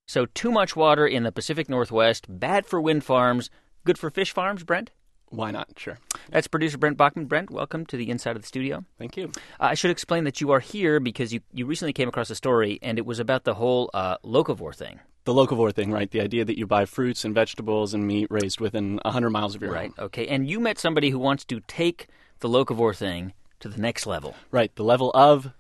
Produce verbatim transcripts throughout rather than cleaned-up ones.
So too much water in the Pacific Northwest, bad for wind farms, good for fish farms, Brent? Why not? Sure. That's producer Brent Bachman. Brent, welcome to the inside of the studio. Thank you. Uh, I should explain that you are here because you, you recently came across a story, and it was about the whole uh, locavore thing. The locavore thing, right? The idea that you buy fruits and vegetables and meat raised within one hundred miles of your Right, home. okay. And you met somebody who wants to take the locavore thing to the next level. Right, the level of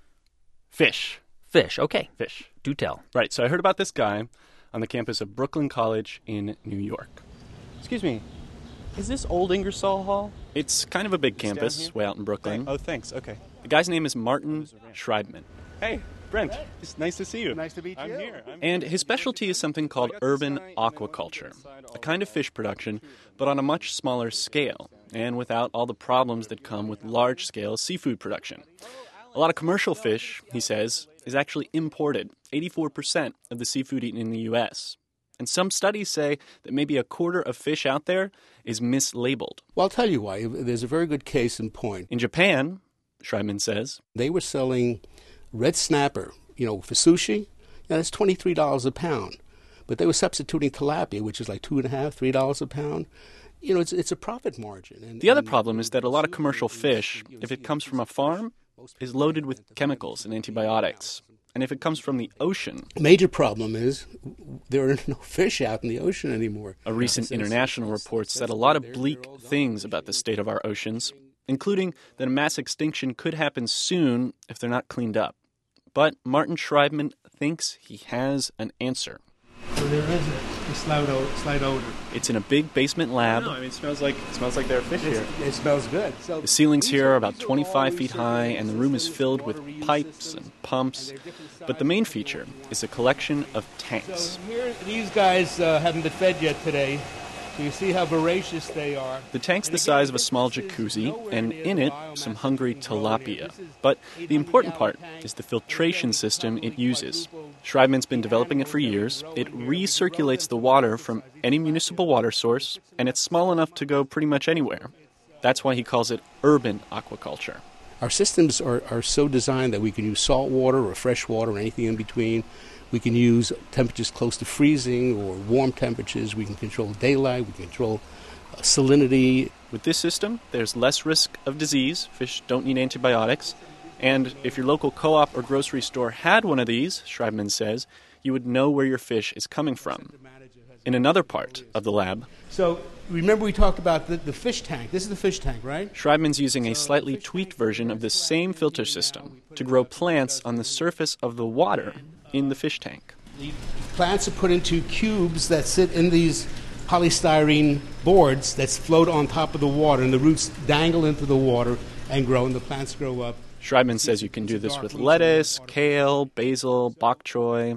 fish. Fish, okay. Fish. Do tell. Right, so I heard about this guy on the campus of Brooklyn College in New York. Excuse me, is this Old Ingersoll Hall? It's kind of a big campus way out in Brooklyn. Oh, thanks. Okay. The guy's name is Martin Schreibman. Hey, Brent. It's nice to see you. Nice to meet you. I'm here. I'm And his specialty is something called urban aquaculture, a kind of fish production, but on a much smaller scale, and without all the problems that come with large-scale seafood production. A lot of commercial fish, he says, is actually imported, eighty-four percent of the seafood eaten in the U S And some studies say that maybe a quarter of fish out there is mislabeled. Well, I'll tell you why. There's a very good case in point. In Japan, Schreibman says, They were selling red snapper, you know, for sushi. Now, that's twenty-three dollars a pound. But they were substituting tilapia, which is like two and a half, three dollars a pound. You know, it's it's a profit margin. And, the other and problem is that a lot of commercial fish, if it comes from a farm, is loaded with chemicals and antibiotics. And if it comes from the ocean... Major problem is there are no fish out in the ocean anymore. A recent international report said a lot of bleak things about the state of our oceans, including that a mass extinction could happen soon if they're not cleaned up. But Martin Schreibman thinks he has an answer. So there is a, a slight, o- slight odor. It's in a big basement lab. No, I mean, it smells like it smells like there are fish here. It smells good. So The ceilings here are about twenty-five feet high, and the room is filled with pipes and pumps. But the main feature is a collection of tanks. So here, these guys uh, haven't been fed yet today. So you see how voracious they are. The tank's the size of a small jacuzzi, and in it, some hungry tilapia. But the important part is the filtration system it uses. Schreibman's been developing it for years. It recirculates the water from any municipal water source, and it's small enough to go pretty much anywhere. That's why he calls it urban aquaculture. our systems are, are so designed that we can use salt water or fresh water or anything in between. We can use temperatures close to freezing or warm temperatures. We can control daylight. We can control uh, salinity. With this system, there's less risk of disease. Fish don't need antibiotics. And if your local co-op or grocery store had one of these, Schreibman says, you would know where your fish is coming from. In another part of the lab, So remember we talked about the, the fish tank. This is the fish tank, right? Schreibman's using a slightly tweaked version of the same filter system to grow plants on the surface of the water in the fish tank. The plants are put into cubes that sit in these polystyrene boards that float on top of the water, and the roots dangle into the water and grow, and the plants grow up. Schreibman says you can do this with lettuce, kale, basil, bok choy,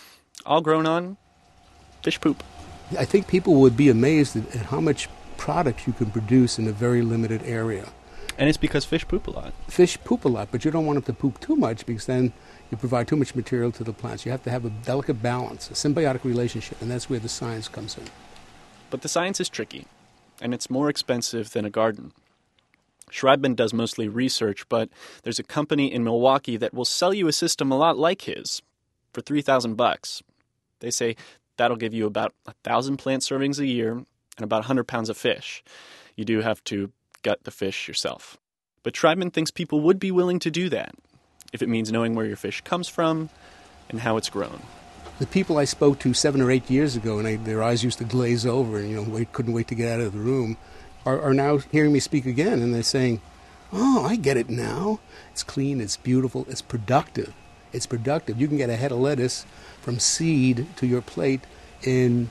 all grown on fish poop. I think people would be amazed at, at how much product you can produce in a very limited area. And it's because fish poop a lot. Fish poop a lot, but you don't want them to poop too much because then you provide too much material to the plants. You have to have a delicate balance, a symbiotic relationship, and that's where the science comes in. But the science is tricky, and it's more expensive than a garden. Schreibman does mostly research, but there's a company in Milwaukee that will sell you a system a lot like his for three thousand bucks. They say that'll give you about one thousand plant servings a year and about one hundred pounds of fish. You do have to gut the fish yourself. But Schreibman thinks people would be willing to do that if it means knowing where your fish comes from and how it's grown. The people I spoke to seven or eight years ago, and I, their eyes used to glaze over and you know wait, couldn't wait to get out of the room, are, are now hearing me speak again, and they're saying, "Oh, I get it now. It's clean, it's beautiful, it's productive. It's productive. You can get a head of lettuce from seed to your plate in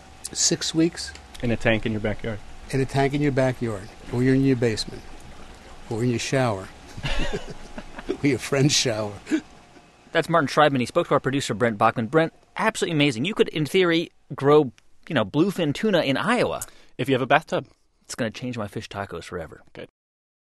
six weeks In a tank in your backyard. in a tank in your backyard, or you're in your basement, or in your shower, or your friend's shower." That's Martin Schreibman. He spoke to our producer, Brent Bachman. Brent, absolutely amazing. You could, in theory, grow, you know, bluefin tuna in Iowa. If you have a bathtub. It's going to change my fish tacos forever. Good.